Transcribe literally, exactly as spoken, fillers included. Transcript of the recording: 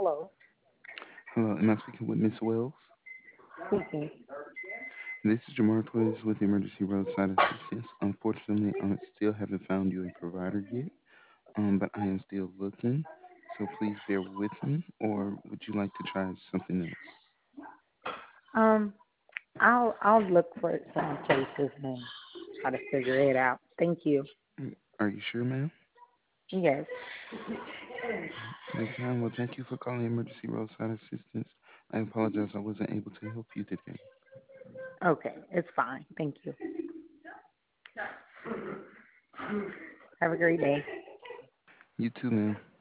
Hello, Hello, am I speaking with Miss Wells? speaking. This is Jamar Torres with Emergency Roadside Assistance. Unfortunately, I still haven't found you a provider yet, um, but I am still looking. So please bear with me, or would you like to try something else? Um, I'll I'll look for some cases and try to figure it out. Thank you. Mm, Are you sure, ma'am? Yes. Yes, ma'am. Well, thank you for calling Emergency Roadside Assistance. I apologize I wasn't able to help you today. Okay, it's fine. Thank you. Have a great day. You too, ma'am.